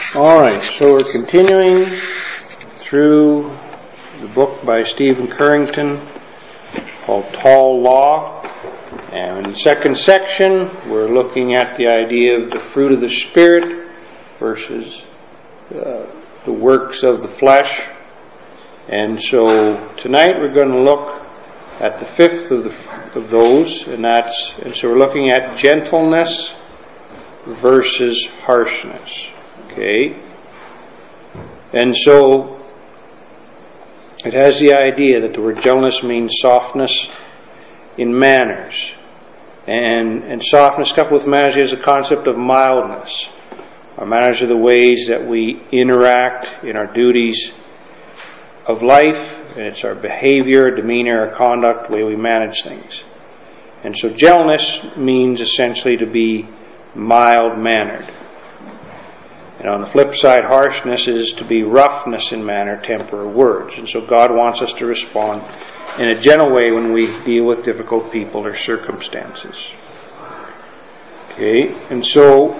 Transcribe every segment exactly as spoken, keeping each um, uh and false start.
Alright, so we're continuing through the book by Stephen Currington called Tall Law. And in the second section, we're looking at the idea of the fruit of the Spirit versus uh, the works of the flesh. And so tonight we're going to look at the fifth of, the, of those, and that's, and so we're looking at gentleness versus harshness. Okay? And so it has the idea that the word gentleness means softness in manners. And, and softness coupled with manners is a concept of mildness. Our manners are the ways that we interact in our duties of life, and it's our behavior, demeanor, our conduct, the way we manage things. And so gentleness means essentially to be mild-mannered. And on the flip side, harshness is to be roughness in manner, temper, or words. And so God wants us to respond in a gentle way when we deal with difficult people or circumstances. Okay, and so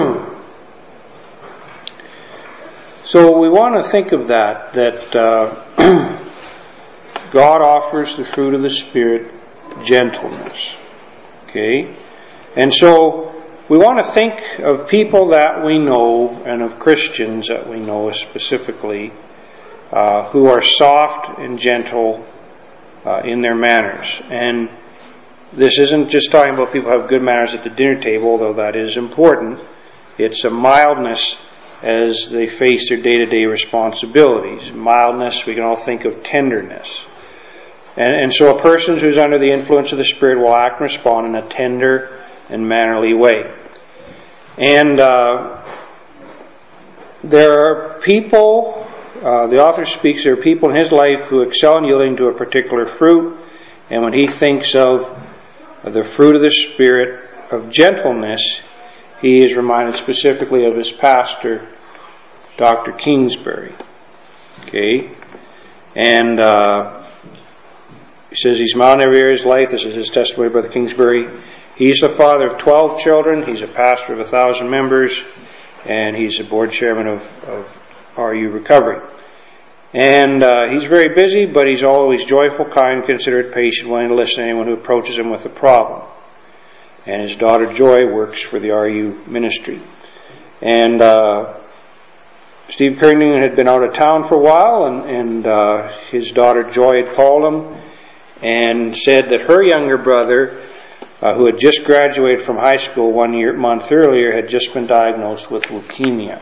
so we want to think of that, that uh, God offers the fruit of the Spirit, gentleness. Okay, and so we want to think of people that we know and of Christians that we know specifically uh, who are soft and gentle uh, in their manners. And this isn't just talking about people who have good manners at the dinner table, although that is important. It's a mildness as they face their day-to-day responsibilities. Mildness, we can all think of tenderness. And, and so a person who's under the influence of the Spirit will act and respond in a tender and mannerly way. And uh, there are people, uh, the author speaks, there are people in his life who excel in yielding to a particular fruit, and when he thinks of the fruit of the Spirit of gentleness, he is reminded specifically of his pastor, Doctor Kingsbury. Okay? And uh, he says he's mild in every area of his life. This is his testimony, Brother Kingsbury. He's the father of twelve children. He's a pastor of a thousand members, and he's a board chairman of, of R U Recovery. And uh, he's very busy, but he's always joyful, kind, considerate, patient, willing to listen to anyone who approaches him with a problem. And his daughter Joy works for the R U ministry. And uh, Steve Currington had been out of town for a while, and, and uh, his daughter Joy had called him and said that her younger brother, Uh, who had just graduated from high school one year, month earlier, had just been diagnosed with leukemia.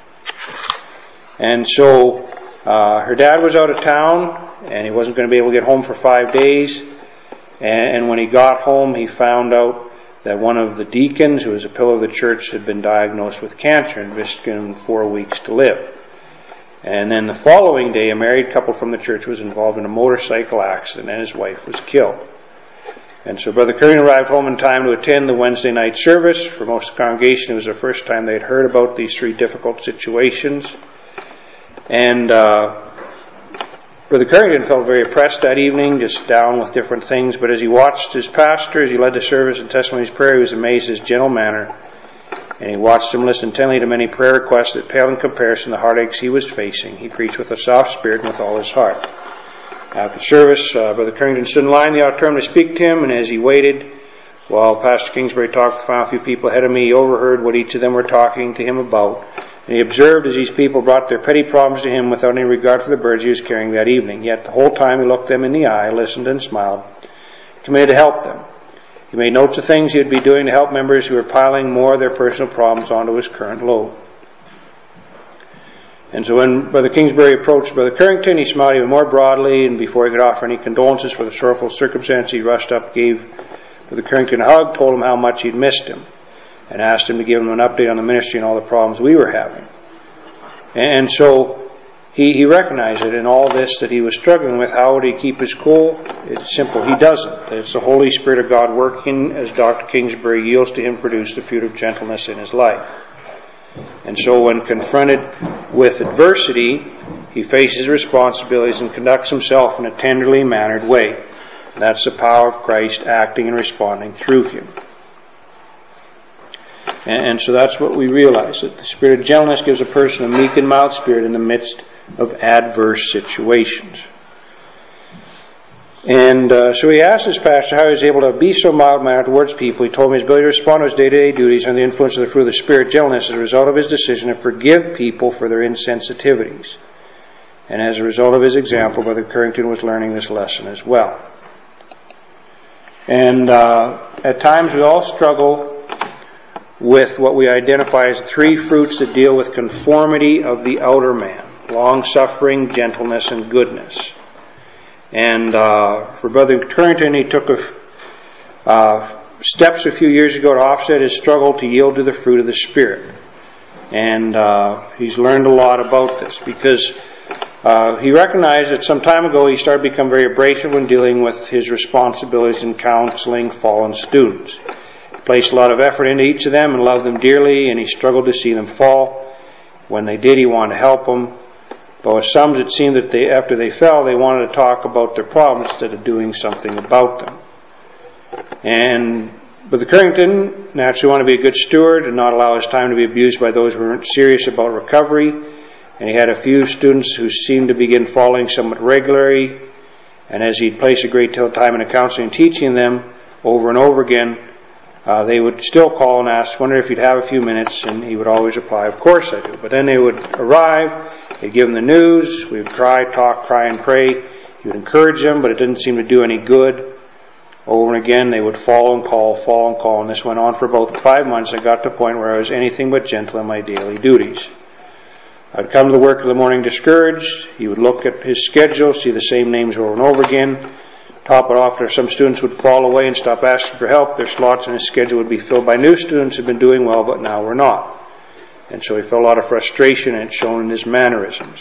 And so uh, her dad was out of town, and he wasn't going to be able to get home for five days. And, and when he got home, he found out that one of the deacons, who was a pillar of the church, had been diagnosed with cancer and was given four weeks to live. And then the following day, a married couple from the church was involved in a motorcycle accident, and his wife was killed. And so Brother Currington arrived home in time to attend the Wednesday night service. For most of the congregation, it was the first time they'd heard about these three difficult situations. And uh, Brother Currington felt very oppressed that evening, just down with different things. But as he watched his pastor, as he led the service and testimonies prayer, he was amazed at his gentle manner. And he watched him listen intently to many prayer requests that paled in comparison to the heartaches he was facing. He preached with a soft spirit and with all his heart. After service, uh, Brother Currington stood in line in the auditorium to speak to him, and as he waited, while Pastor Kingsbury talked to the final few people ahead of me, he overheard what each of them were talking to him about. And he observed as these people brought their petty problems to him without any regard for the burdens he was carrying that evening. Yet the whole time he looked them in the eye, listened and smiled, committed to help them. He made notes of things he would be doing to help members who were piling more of their personal problems onto his current load. And so when Brother Kingsbury approached Brother Currington, he smiled even more broadly, and before he could offer any condolences for the sorrowful circumstance, he rushed up, gave Brother Currington a hug, told him how much he'd missed him, and asked him to give him an update on the ministry and all the problems we were having. And so he, he recognized that in all this that he was struggling with, how would he keep his cool? It's simple, he doesn't. It's the Holy Spirit of God working as Doctor Kingsbury yields to him, produce the fruit of gentleness in his life. And so when confronted with adversity, he faces responsibilities and conducts himself in a tenderly mannered way. That's the power of Christ acting and responding through him. And, and so that's what we realize, that the spirit of gentleness gives a person a meek and mild spirit in the midst of adverse situations. And uh, so he asked his pastor how he was able to be so mild-mannered towards people. He told me his ability to respond to his day-to-day duties under the influence of the fruit of the Spirit, gentleness, as a result of his decision to forgive people for their insensitivities. And as a result of his example, Brother Currington was learning this lesson as well. And uh, at times we all struggle with what we identify as three fruits that deal with conformity of the outer man: long-suffering, gentleness, and goodness. And uh, for Brother Currington, he took a, uh, steps a few years ago to offset his struggle to yield to the fruit of the Spirit. And uh, he's learned a lot about this, because uh, he recognized that some time ago he started to become very abrasive when dealing with his responsibilities in counseling fallen students. He placed a lot of effort into each of them and loved them dearly, and he struggled to see them fall. When they did, he wanted to help them. But with some, it seemed that they, after they fell, they wanted to talk about their problems instead of doing something about them. And Brother Currington naturally wanted to be a good steward and not allow his time to be abused by those who weren't serious about recovery. And he had a few students who seemed to begin falling somewhat regularly. And as he'd place a great deal of time into counseling and teaching them over and over again, Uh, they would still call and ask, wonder if you'd have a few minutes, and he would always reply, of course I do. But then they would arrive, they'd give him the news, we would cry, talk, cry, and pray. He would encourage them, but it didn't seem to do any good. Over and again, they would fall and call, fall and call, and this went on for about five months. I got to the point where I was anything but gentle in my daily duties. I'd come to the work of the morning discouraged. He would look at his schedule, see the same names over and over again. Top it off, there some students would fall away and stop asking for help. Their slots in his schedule would be filled by new students who had been doing well, but now were not. And so he felt a lot of frustration, and it's shown in his mannerisms.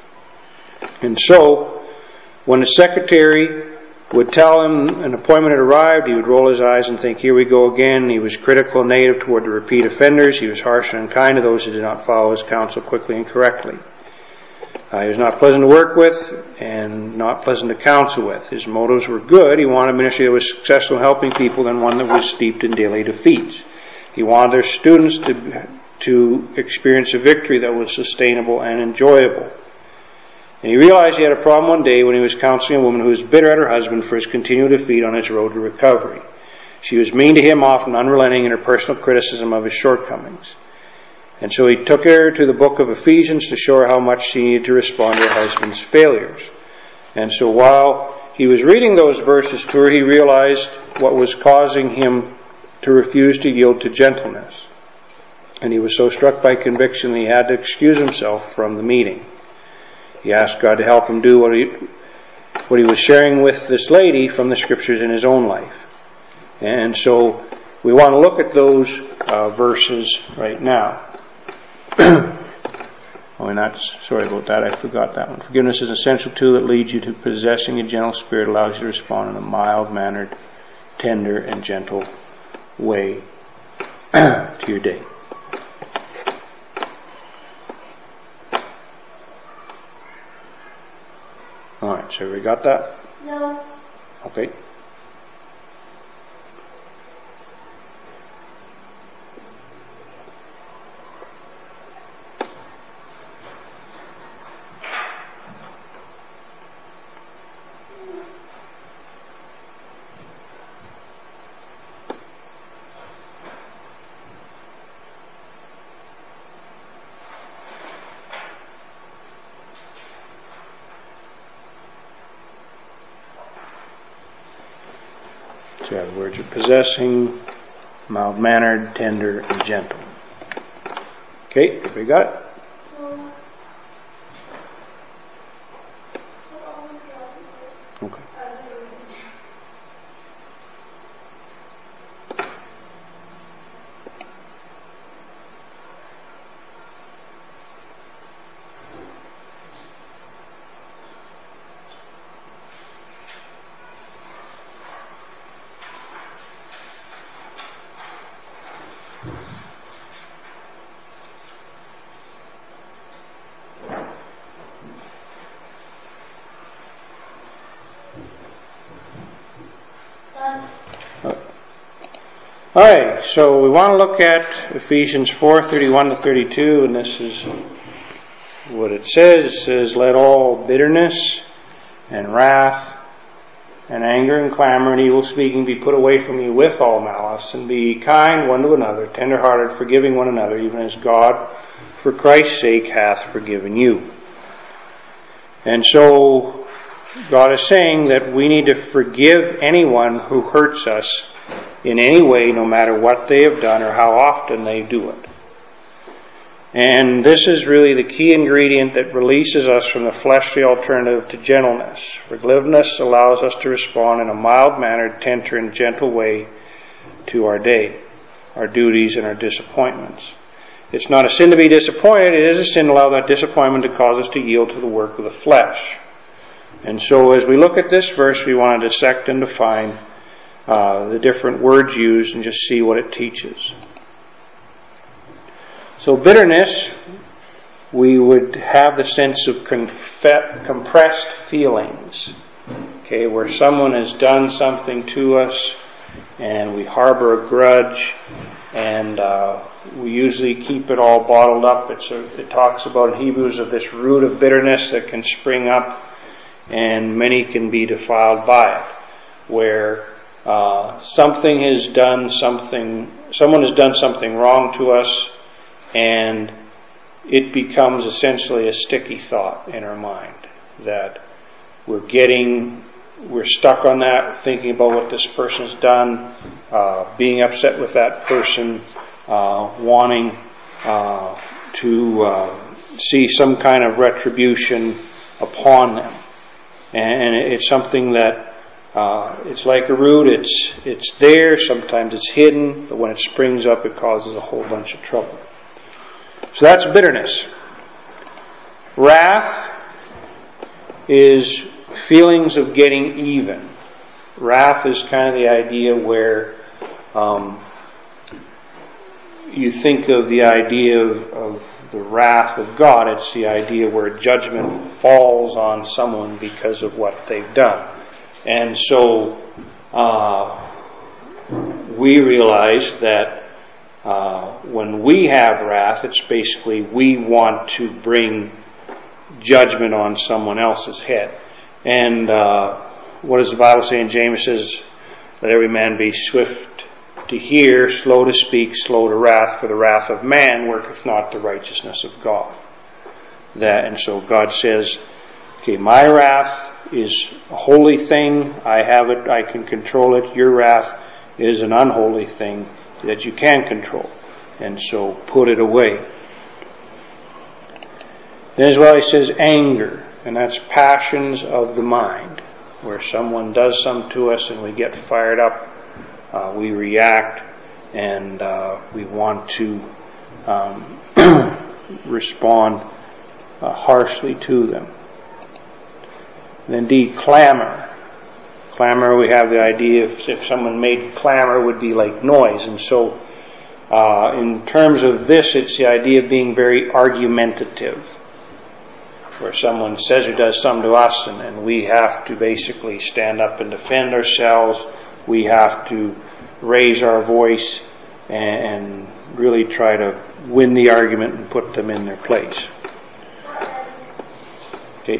And so, when the secretary would tell him an appointment had arrived, he would roll his eyes and think, here we go again. He was critical and negative toward the repeat offenders. He was harsh and unkind to those who did not follow his counsel quickly and correctly. Uh, he was not pleasant to work with and not pleasant to counsel with. His motives were good. He wanted a ministry that was successful in helping people than one that was steeped in daily defeats. He wanted their students to, to experience a victory that was sustainable and enjoyable. And he realized he had a problem one day when he was counseling a woman who was bitter at her husband for his continued defeat on his road to recovery. She was mean to him, often unrelenting in her personal criticism of his shortcomings. And so he took her to the book of Ephesians to show her how much she needed to respond to her husband's failures. And so while he was reading those verses to her, he realized what was causing him to refuse to yield to gentleness. And he was so struck by conviction that he had to excuse himself from the meeting. He asked God to help him do what he, what he was sharing with this lady from the Scriptures in his own life. And so we want to look at those uh, verses right now. oh, and that's, sorry about that, I forgot that one. Forgiveness is an essential tool that leads you to possessing a gentle spirit, allows you to respond in a mild-mannered, tender, and gentle way to your day. Alright, so we got that? No. Okay. So the words are possessing, mild-mannered, tender, and gentle. Okay, we got it? Okay. Alright, so we want to look at Ephesians four, thirty-one to thirty-two, and this is what it says. It says, let all bitterness and wrath and anger and clamor and evil speaking be put away from you with all malice, and be kind one to another, tender-hearted, forgiving one another, even as God, for Christ's sake, hath forgiven you. And so, God is saying that we need to forgive anyone who hurts us in any way, no matter what they have done or how often they do it. And this is really the key ingredient that releases us from the fleshly alternative to gentleness. Forgiveness allows us to respond in a mild-mannered, tender, and gentle way to our day, our duties, and our disappointments. It's not a sin to be disappointed. It is a sin to allow that disappointment to cause us to yield to the work of the flesh. And so as we look at this verse, we want to dissect and define uh, the different words used and just see what it teaches. So bitterness, we would have the sense of conf- compressed feelings, okay, where someone has done something to us and we harbor a grudge, and uh, we usually keep it all bottled up. It's a, it talks about in Hebrews of this root of bitterness that can spring up, and many can be defiled by it, where uh, something has done something, someone has done something wrong to us, and it becomes essentially a sticky thought in our mind that we're getting, we're stuck on that, thinking about what this person's done, uh, being upset with that person, uh, wanting uh, to uh, see some kind of retribution upon them. And it's something that uh, it's like a root. It's it's there. Sometimes it's hidden, but when it springs up, it causes a whole bunch of trouble. So that's bitterness. Wrath is feelings of getting even. Wrath is kind of the idea where um, you think of the idea of, of the wrath of God. It's the idea where judgment falls on someone because of what they've done. And so uh, we realize that Uh, when we have wrath, it's basically we want to bring judgment on someone else's head. And uh, what does the Bible say in James? It says, let every man be swift to hear, slow to speak, slow to wrath, for the wrath of man worketh not the righteousness of God. That, and so God says, okay, my wrath is a holy thing. I have it. I can control it. Your wrath is an unholy thing that you can control, and so put it away. Then as well he says anger, and that's passions of the mind, where someone does something to us and we get fired up, uh, we react, and uh, we want to um, respond uh, harshly to them. And indeed, clamor. Clamor, we have the idea if, if someone made clamor, would be like noise. And so uh, in terms of this, it's the idea of being very argumentative, where someone says or does something to us, and, and we have to basically stand up and defend ourselves. We have to raise our voice and, and really try to win the argument and put them in their place. Okay.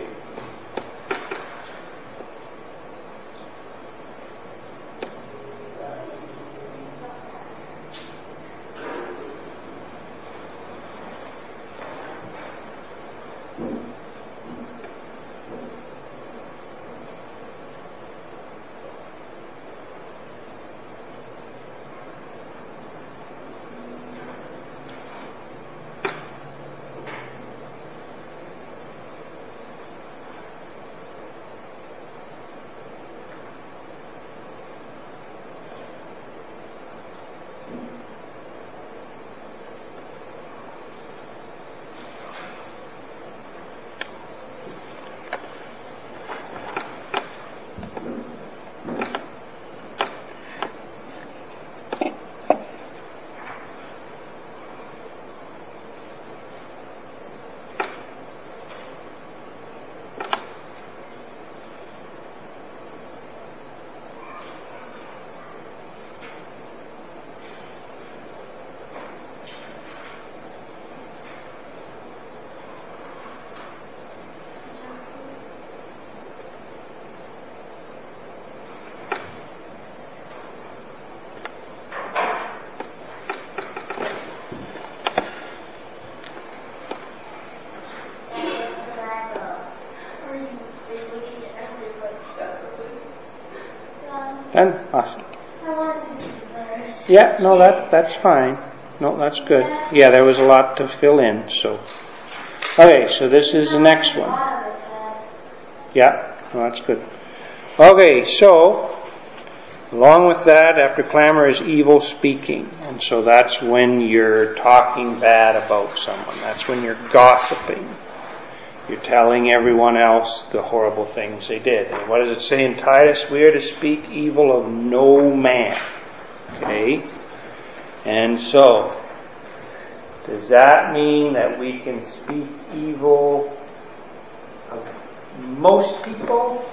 Done? Awesome. I wanted to do the verse. Yeah, no, that, that's fine. No, that's good. Yeah, there was a lot to fill in, so. Okay, so this is the next one. Yeah, well, that's good. Okay, so, along with that, after clamor is evil speaking. And so that's when you're talking bad about someone. That's when you're gossiping. You're telling everyone else the horrible things they did. And what does it say in Titus? We are to speak evil of no man. Okay? And so, does that mean that we can speak evil of most people?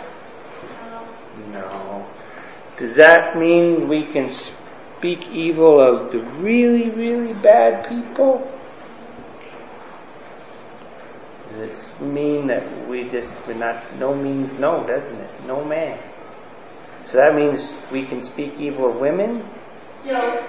No. Does that mean we can speak evil of the really, really bad people? Does it mean that we just, we're not, no means no, doesn't it? No man. So that means we can speak evil of women? No.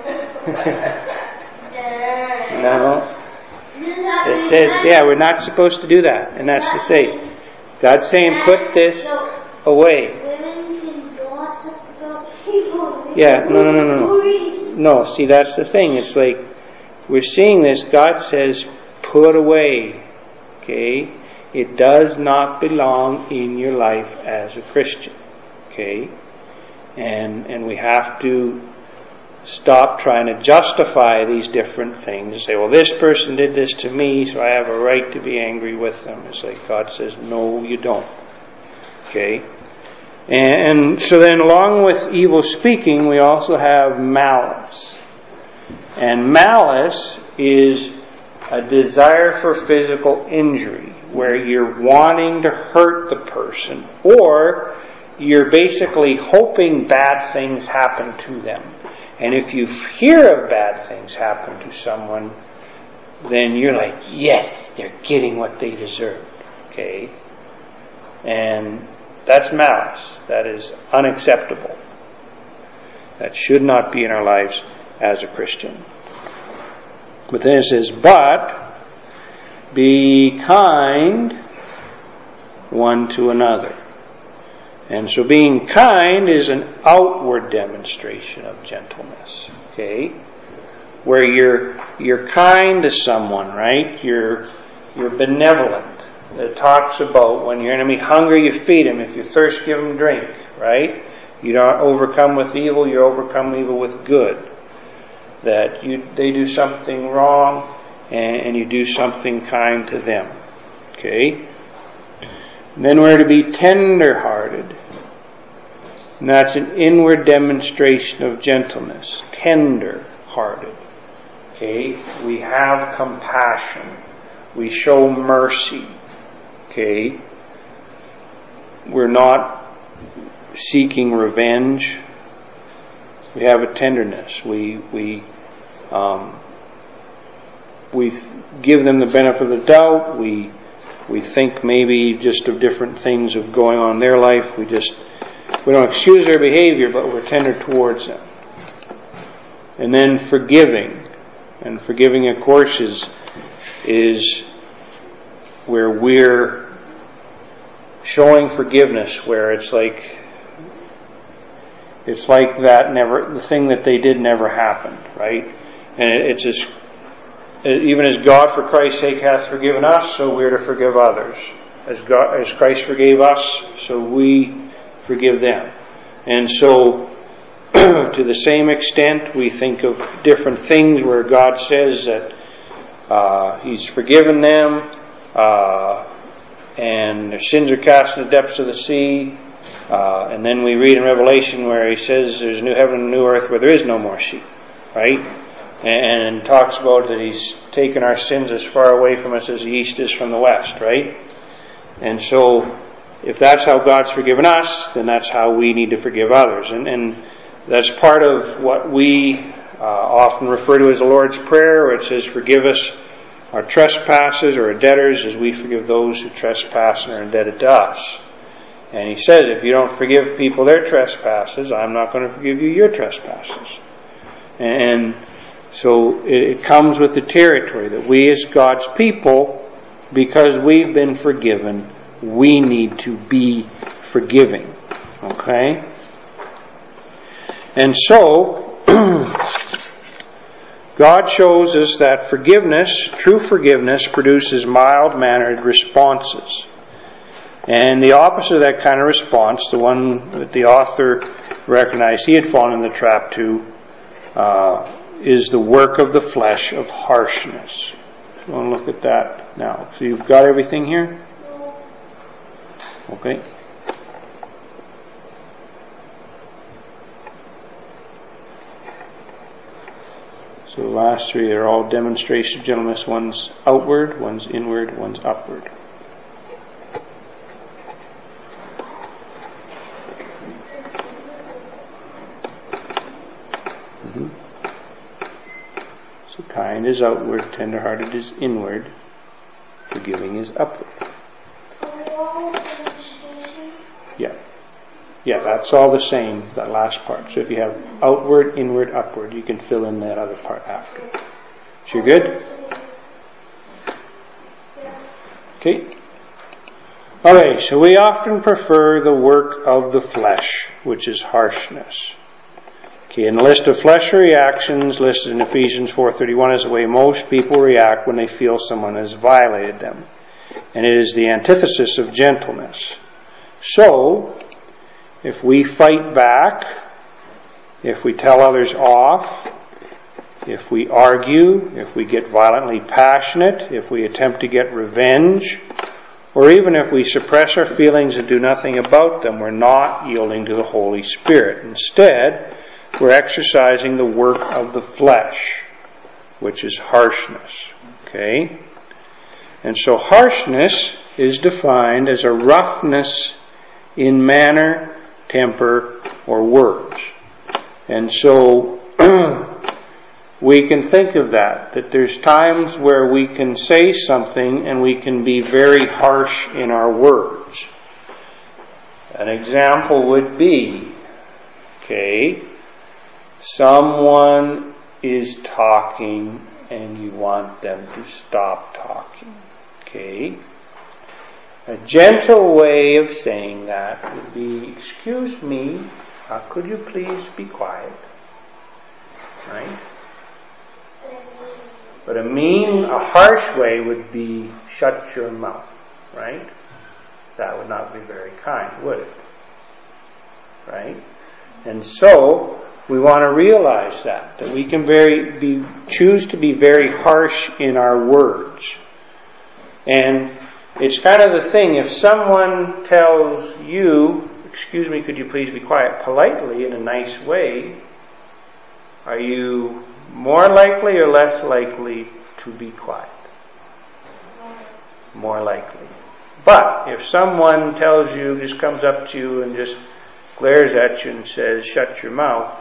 No. It says, yeah, we're not supposed to do that. And that's to say, God's saying, put this away. Women can gossip about people. Yeah, no, no, no, no, no. No, see, that's the thing. It's like, we're seeing this. God says, put away. Okay? It does not belong in your life as a Christian. Okay? And, and we have to stop trying to justify these different things and say, well, this person did this to me, so I have a right to be angry with them. It's like God says, no, you don't. Okay? And so then along with evil speaking, we also have malice. And malice is a desire for physical injury, where you're wanting to hurt the person, or you're basically hoping bad things happen to them. And if you hear of bad things happen to someone, then you're like, yes, they're getting what they deserve. Okay? And that's malice. That is unacceptable. That should not be in our lives as a Christian. But then it says, but be kind one to another. And so being kind is an outward demonstration of gentleness. Okay? Where you're you're kind to someone, right? You're you're benevolent. It talks about when your enemy hungry, you feed him. If you thirst, give him drink, right? You don't overcome with evil, you overcome evil with good. That you they do something wrong and, and you do something kind to them. Okay? And then we're to be tender-hearted. And that's an inward demonstration of gentleness. Tender-hearted. Okay? We have compassion. We show mercy. Okay? We're not seeking revenge. We have a tenderness. We we um, we give them the benefit of the doubt. We we think maybe just of different things of going on in their life. We just we don't excuse their behavior, but we're tender towards them. And then forgiving, and forgiving, of course, is is where we're showing forgiveness, where it's like. It's like that never, the thing that they did never happened, right? And it's as, even as God for Christ's sake hath forgiven us, so we're to forgive others. As God, as Christ forgave us, so we forgive them. And so, to the same extent, we think of different things where God says that uh, He's forgiven them, uh, and their sins are cast in the depths of the sea. Uh, and then we read in Revelation where he says there's a new heaven and a new earth where there is no more sea, right? And, and talks about that he's taken our sins as far away from us as the east is from the west, right? And so, if that's how God's forgiven us, then that's how we need to forgive others. And, and that's part of what we uh, often refer to as the Lord's Prayer, where it says, forgive us our trespasses or our debtors as we forgive those who trespass and are indebted to us. And he says, if you don't forgive people their trespasses, I'm not going to forgive you your trespasses. And so it comes with the territory that we as God's people, because we've been forgiven, we need to be forgiving. Okay? And so, God shows us that forgiveness, true forgiveness, produces mild-mannered responses. And the opposite of that kind of response, the one that the author recognized he had fallen in the trap to, uh, is the work of the flesh of harshness. So I want to look at that now. So you've got everything here? Okay. So the last three are all demonstration of gentleness. One's outward, one's inward, one's upward. Mm-hmm. So kind is outward, tender-hearted is inward, forgiving is upward. Yeah. Yeah, that's all the same, that last part. So if you have outward, inward, upward, you can fill in that other part after. So you're good? Okay. Okay, so we often prefer the work of the flesh, which is harshness. Okay, and the list of fleshly reactions listed in Ephesians four thirty-one is the way most people react when they feel someone has violated them. And it is the antithesis of gentleness. So, if we fight back, if we tell others off, if we argue, if we get violently passionate, if we attempt to get revenge, or even if we suppress our feelings and do nothing about them, we're not yielding to the Holy Spirit. Instead, we're exercising the work of the flesh, which is harshness. Okay? And so harshness is defined as a roughness in manner, temper, or words. And so we can think of that, that there's times where we can say something and we can be very harsh in our words. An example would be, okay, someone is talking and you want them to stop talking. Okay? A gentle way of saying that would be, excuse me, uh, could you please be quiet? Right? But a mean, a harsh way would be, shut your mouth. Right? That would not be very kind, would it? Right? And so, we want to realize that, that we can very be choose to be very harsh in our words. And it's kind of the thing, if someone tells you, excuse me, could you please be quiet, politely in a nice way, are you more likely or less likely to be quiet? More likely. But if someone tells you, just comes up to you and just glares at you and says, shut your mouth,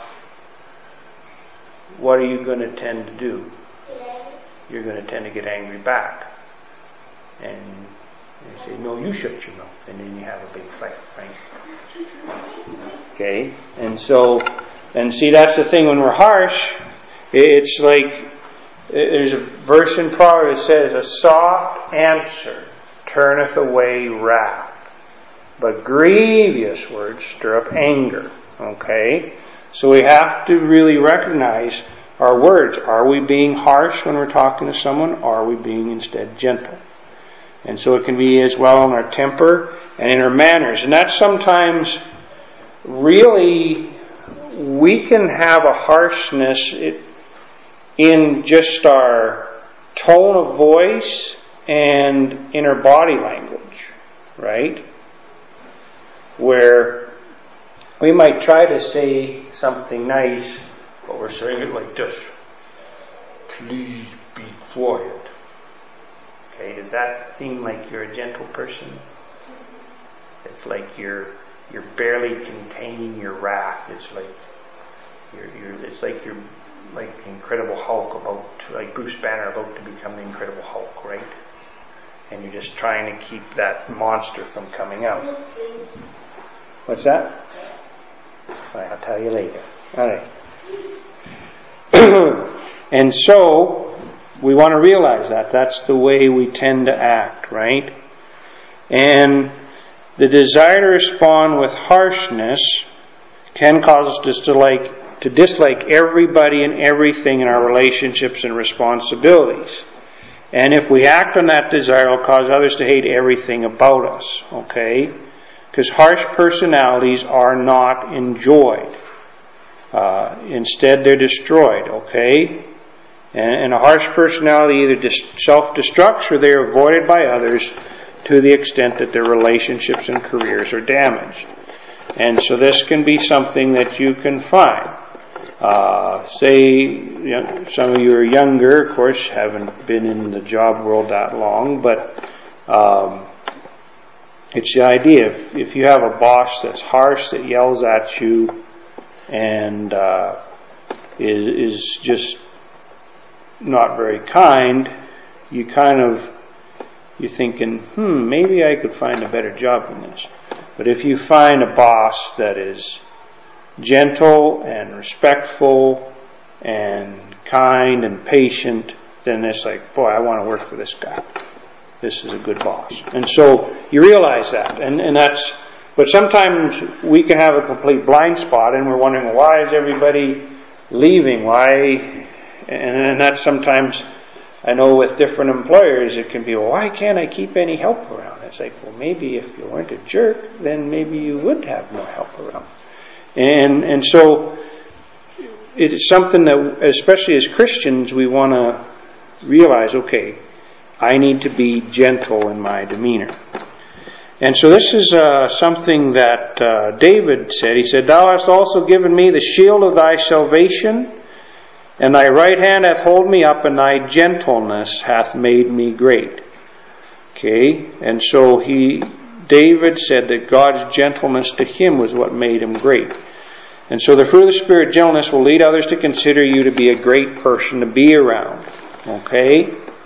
what are you going to tend to do? You're going to tend to get angry back. And you say, no, you shut your mouth. And then you have a big fight, right? Okay? And so, and see, that's the thing, when we're harsh, it's like, there's a verse in Proverbs that says, a soft answer turneth away wrath, but grievous words stir up anger. Okay? So we have to really recognize our words. Are we being harsh when we're talking to someone? Or are we being instead gentle? And so it can be as well in our temper and in our manners. And that sometimes really we can have a harshness in just our tone of voice and in our body language, right? Where we might try to say something nice, but we're saying it like this. Please be quiet. Okay, does that seem like you're a gentle person? It's like you're you're barely containing your wrath. It's like you're you're it's like you're like the Incredible Hulk about to, like Bruce Banner about to become the Incredible Hulk, right? And you're just trying to keep that monster from coming out. What's that? I'll tell you later. Alright. And so we want to realize that. That's the way we tend to act, right? And the desire to respond with harshness can cause us just to like to dislike everybody and everything in our relationships and responsibilities. And if we act on that desire, it'll cause others to hate everything about us. Okay? Because harsh personalities are not enjoyed. Uh, instead, they're destroyed. Okay? And, and a harsh personality either dis- self-destructs or they're avoided by others to the extent that their relationships and careers are damaged. And so this can be something that you can find. Uh, say, you know, some of you are younger, of course, haven't been in the job world that long, but um, it's the idea. If, if you have a boss that's harsh, that yells at you, and uh, is, is just not very kind, you kind of, you're thinking, hmm, maybe I could find a better job than this. But if you find a boss that is gentle and respectful and kind and patient, then it's like, boy, I want to work for this guy. This is a good boss. And so you realize that. And, and that's, but sometimes we can have a complete blind spot and we're wondering, well, why is everybody leaving? Why? And, and that's sometimes, I know with different employers, it can be, well, why can't I keep any help around? It's like, well, maybe if you weren't a jerk, then maybe you would have more help around. And and so it's something that, especially as Christians, we want to realize, okay, I need to be gentle in my demeanor. And so this is uh, something that uh, David said. He said, Thou hast also given me the shield of thy salvation, and thy right hand hath hold me up, and thy gentleness hath made me great. Okay, and so he, David said that God's gentleness to him was what made him great. And so the fruit of the Spirit, gentleness, will lead others to consider you to be a great person to be around. Okay?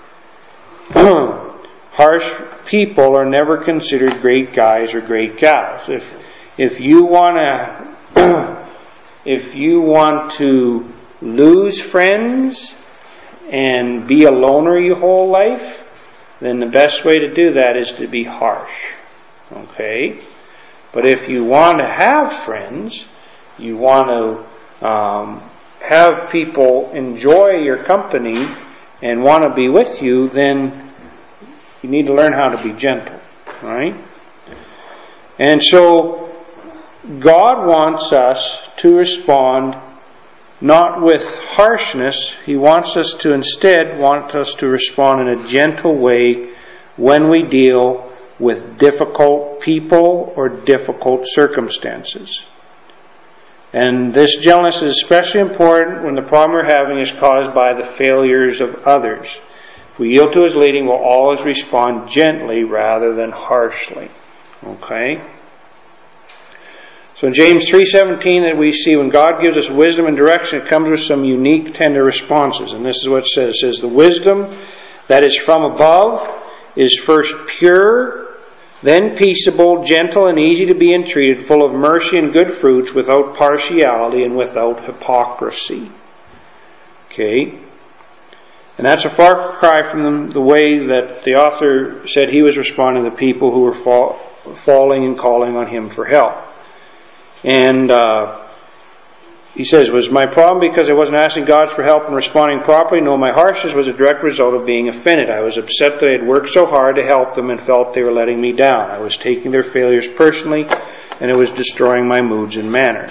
Harsh people are never considered great guys or great gals. If if you want to if you want to lose friends and be a loner your whole life, then the best way to do that is to be harsh. Okay? But if you want to have friends, you want to um, have people enjoy your company and want to be with you, then you need to learn how to be gentle. Right? And so God wants us to respond not with harshness. He wants us to instead want us to respond in a gentle way when we deal with difficult people or difficult circumstances. And this gentleness is especially important when the problem we're having is caused by the failures of others. If we yield to His leading, we'll always respond gently rather than harshly. Okay? So in James three seventeen, that we see when God gives us wisdom and direction, it comes with some unique, tender responses. And this is what it says. It says, the wisdom that is from above is first pure, then peaceable, gentle, and easy to be entreated, full of mercy and good fruits, without partiality and without hypocrisy. Okay? And that's a far cry from the way that the author said he was responding to people who were fall, falling and calling on him for help. And uh, he says, was my problem because I wasn't asking God for help and responding properly? No, my harshness was a direct result of being offended. I was upset that I had worked so hard to help them and felt they were letting me down. I was taking their failures personally, and it was destroying my moods and manners.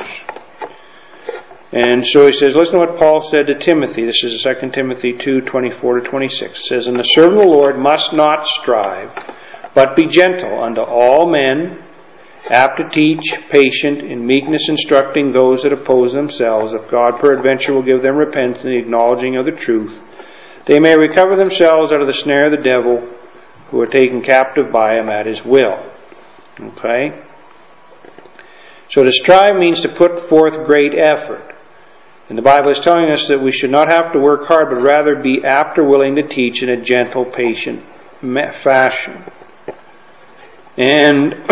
And so he says, listen to what Paul said to Timothy. This is Second Timothy two twenty-four to twenty-six. It says, and the servant of the Lord must not strive, but be gentle unto all men, apt to teach, patient, in meekness instructing those that oppose themselves, if God peradventure will give them repentance and the acknowledging of the truth, they may recover themselves out of the snare of the devil, who are taken captive by him at his will. Okay? So to strive means to put forth great effort. And the Bible is telling us that we should not have to work hard, but rather be apt or willing to teach in a gentle, patient fashion. And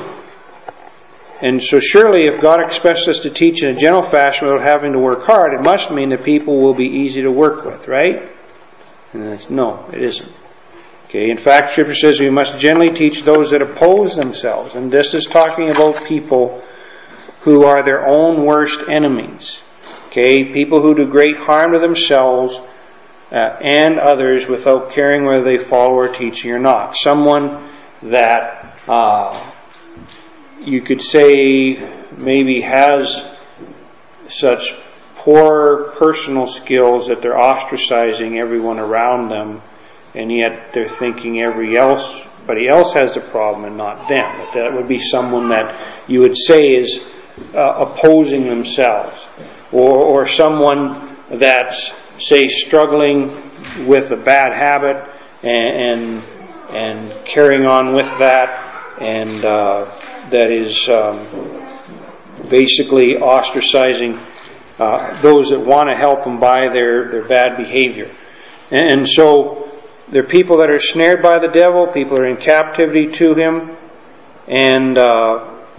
And so surely if God expects us to teach in a gentle fashion without having to work hard, it must mean that people will be easy to work with, right? And that's, no, it isn't. Okay, in fact, Scripture says we must gently teach those that oppose themselves. And this is talking about people who are their own worst enemies. Okay, people who do great harm to themselves uh, and others without caring whether they follow our teaching or not. Someone that uh, you could say maybe has such poor personal skills that they're ostracizing everyone around them, and yet they're thinking every else, everybody else has the problem and not them. That, that would be someone that you would say is uh, opposing themselves, or, or someone that's, say, struggling with a bad habit and and, and carrying on with that, and uh, that is um, basically ostracizing Uh, those that want to help them by their, their bad behavior. And, and so they're people that are snared by the devil, people that are in captivity to him, and uh,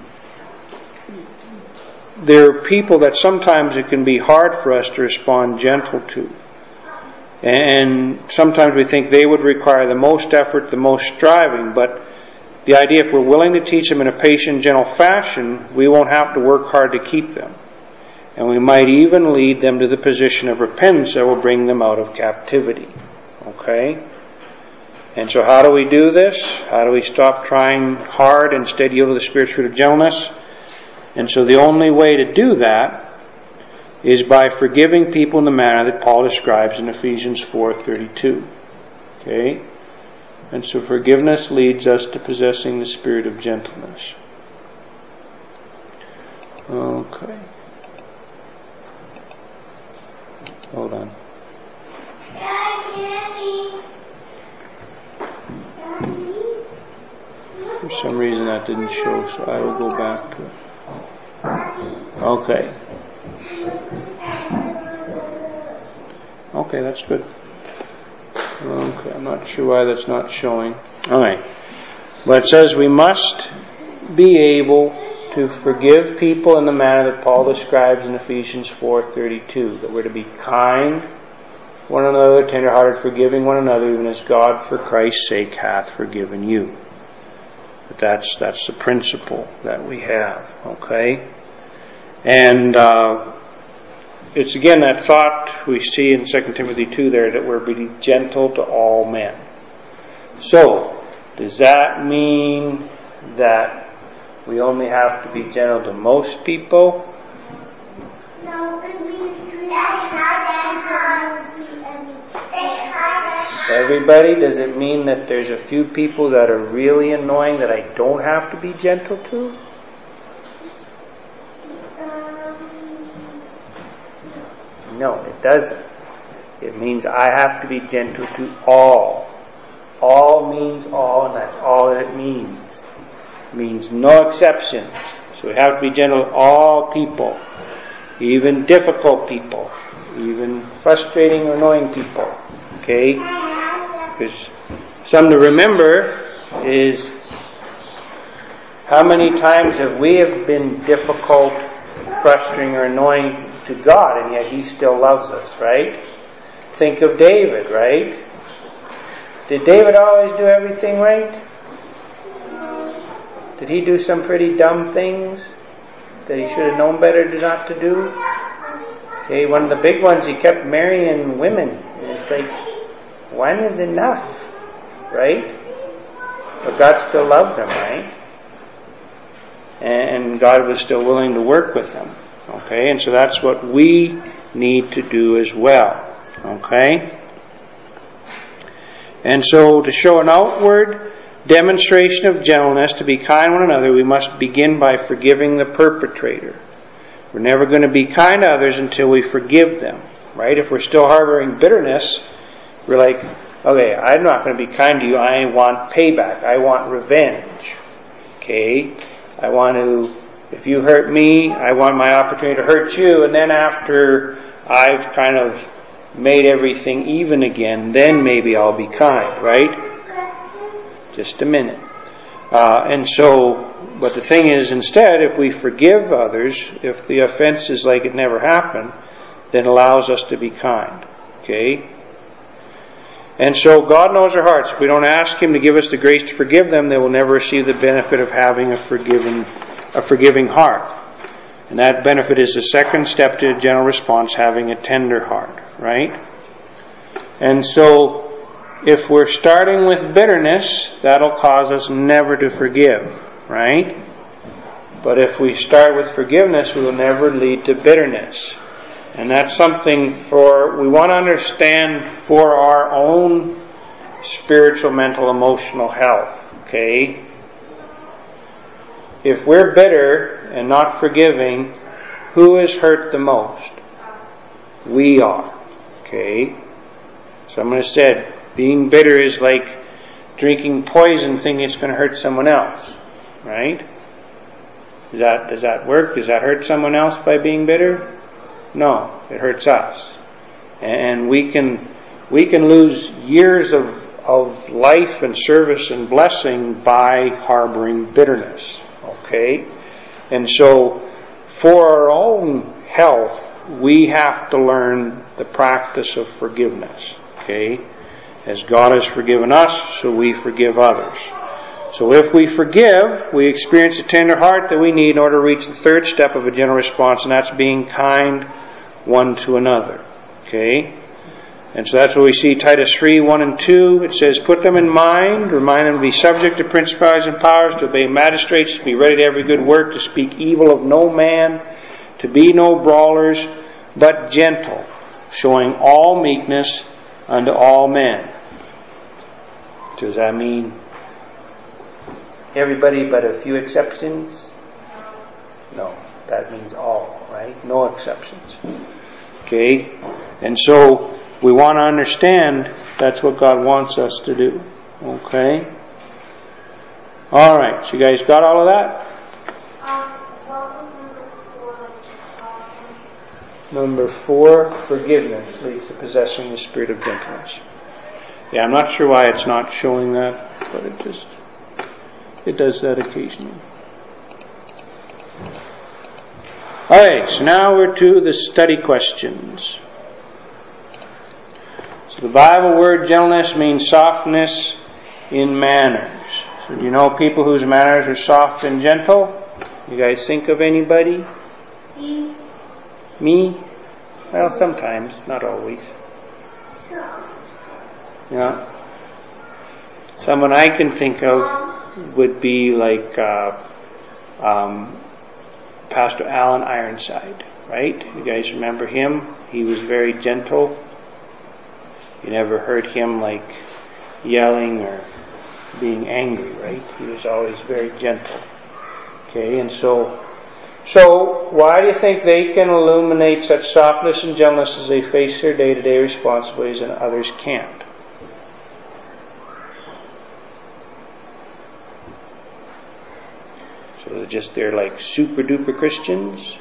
they're people that sometimes it can be hard for us to respond gentle to. And sometimes we think they would require the most effort, the most striving, but the idea, if we're willing to teach them in a patient, gentle fashion, we won't have to work hard to keep them. And we might even lead them to the position of repentance that will bring them out of captivity. Okay? And so how do we do this? How do we stop trying hard and instead yield to the Spirit's fruit of gentleness? And so the only way to do that is by forgiving people in the manner that Paul describes in Ephesians four thirty-two. Okay? And so forgiveness leads us to possessing the spirit of gentleness. Okay. Hold on. For some reason that didn't show, so I will go back to it. Okay. Okay, that's good. Okay, I'm not sure why that's not showing. Alright. But it says we must be able to forgive people in the manner that Paul describes in Ephesians four thirty-two, that we're to be kind one another, tenderhearted, forgiving one another, even as God for Christ's sake hath forgiven you. But that's that's the principle that we have, okay? And uh, it's again that thought we see in Second Timothy two there, that we're to be gentle to all men. So, does that mean that we only have to be gentle to most people? No, it means that everybody? Does it mean that there's a few people that are really annoying that I don't have to be gentle to? No, it doesn't. It means I have to be gentle to all. All means all, and that's all that it means. It means no exceptions. So we have to be gentle to all people, even difficult people, even frustrating or annoying people. Okay? Because something to remember is, how many times have we have been difficult, frustrating, or annoying to God, and yet He still loves us, right? Think of David, right? Did David always do everything right? Did he do some pretty dumb things that he should have known better not to do? Okay, one of the big ones, he kept marrying women. And it's like, one is enough, right? But God still loved him, right? And God was still willing to work with him. Okay, and so that's what we need to do as well. Okay? And so to show an outward demonstration of gentleness, to be kind one another, we must begin by forgiving the perpetrator. We're never going to be kind to others until we forgive them, right? If we're still harboring bitterness, we're like, okay, I'm not going to be kind to you. I want payback. I want revenge. Okay? I want to, if you hurt me, I want my opportunity to hurt you, and then after I've kind of made everything even again, then maybe I'll be kind, right? Just a minute. Uh, and so, but the thing is, instead, if we forgive others, if the offense is like it never happened, then it allows us to be kind. Okay? And so God knows our hearts. If we don't ask Him to give us the grace to forgive them, they will never receive the benefit of having a forgiving, a forgiving heart. And that benefit is the second step to a gentle response, having a tender heart, right? And so, if we're starting with bitterness, that'll cause us never to forgive, right? But if we start with forgiveness, we will never lead to bitterness. And that's something for, we want to understand for our own spiritual, mental, emotional health, okay? If we're bitter and not forgiving, who is hurt the most? We are. Okay? Someone has said, being bitter is like drinking poison thinking it's going to hurt someone else. Right? Does that, does that work? Does that hurt someone else by being bitter? No, it hurts us. And we can, we can lose years of, of life and service and blessing by harboring bitterness. Okay? And so, for our own health, we have to learn the practice of forgiveness. Okay? As God has forgiven us, so we forgive others. So if we forgive, we experience the tender heart that we need in order to reach the third step of a gentle response, and that's being kind one to another. Okay? And so that's what we see Titus three, one and two. It says, put them in mind, remind them to be subject to principalities and powers, to obey magistrates, to be ready to every good work, to speak evil of no man, to be no brawlers, but gentle, showing all meekness unto all men. Does that mean everybody but a few exceptions? No, that means all, right? No exceptions. Okay? And so, we want to understand that's what God wants us to do. Okay? Alright, so you guys got all of that? Um, what was number four? Number four, forgiveness leads to possessing the spirit of gentleness. Yeah, I'm not sure why it's not showing that, but it just, it does that occasionally. Alright, so now we're to the study questions. So the Bible word gentleness means softness in manners. So do you know people whose manners are soft and gentle? You guys think of anybody? Me. Me? Well, sometimes, not always. So. Yeah. Someone I can think of would be like uh, um, Pastor Alan Ironside, right? You guys remember him? He was very gentle. You never heard him like yelling or being angry, right? He was always very gentle. Okay, and so, so why do you think they can illuminate such softness and gentleness as they face their day-to-day responsibilities and others can't? So they're just, they're like super duper Christians?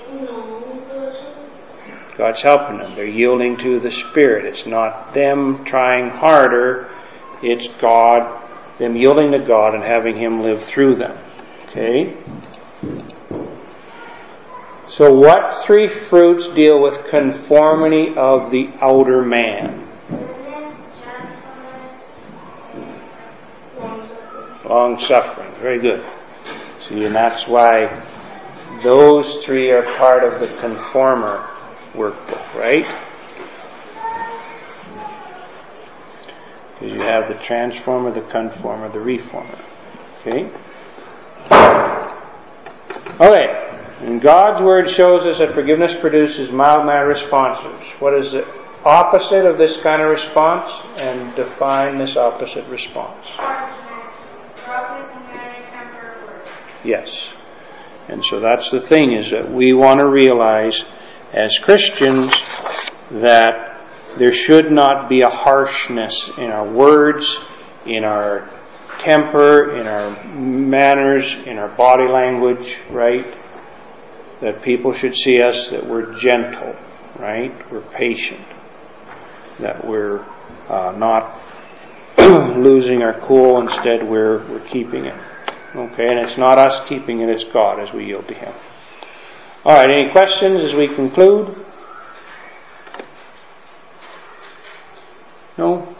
God's helping them. They're yielding to the Spirit. It's not them trying harder. It's God, them yielding to God and having Him live through them. Okay? So what three fruits deal with conformity of the outer man? Goodness, gentleness, long-suffering. Long suffering. Very good. See, and that's why those three are part of the conformer workbook, right? Because you have the transformer, the conformer, the reformer. Okay? Okay. And God's Word shows us that forgiveness produces mild-mannered responses. What is the opposite of this kind of response? And define this opposite response. Harshness, roughness, and manner, temper, word. Yes. And so that's the thing, is that we want to realize as Christians that there should not be a harshness in our words, in our temper, in our manners, in our body language, right? That people should see us that we're gentle, right? We're patient. That we're uh, not losing our cool, instead we're, we're keeping it. Okay, and it's not us keeping it, it's God as we yield to Him. Alright, any questions as we conclude? No?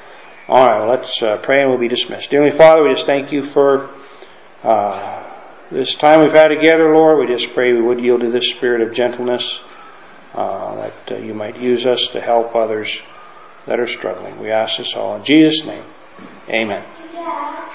Alright, let's uh, pray and we'll be dismissed. Dear Heavenly Father, we just thank You for uh, this time we've had together, Lord, we just pray we would yield to this spirit of gentleness, uh, that uh, you might use us to help others that are struggling. We ask this all in Jesus' name. Amen. Yeah.